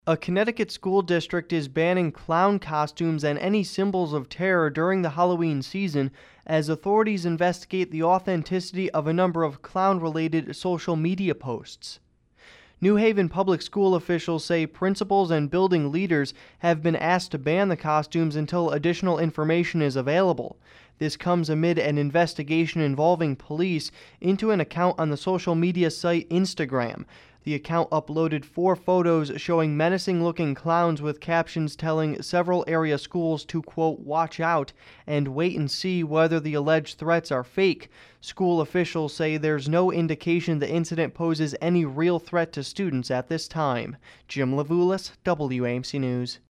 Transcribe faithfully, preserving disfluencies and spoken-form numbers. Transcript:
A Connecticut school district is banning clown costumes and any symbols of terror during the Halloween season as authorities investigate the authenticity of a number of clown-related social media posts. New Haven public school officials say principals and building leaders have been asked to ban the costumes until additional information is available. This comes amid an investigation involving police into an account on the social media site Instagram. The account uploaded four photos showing menacing-looking clowns with captions telling several area schools to, quote, watch out and wait and see whether the alleged threats are fake. School officials say there's no indication the incident poses any real threat to students at this time. Jim Levulis, W A M C News.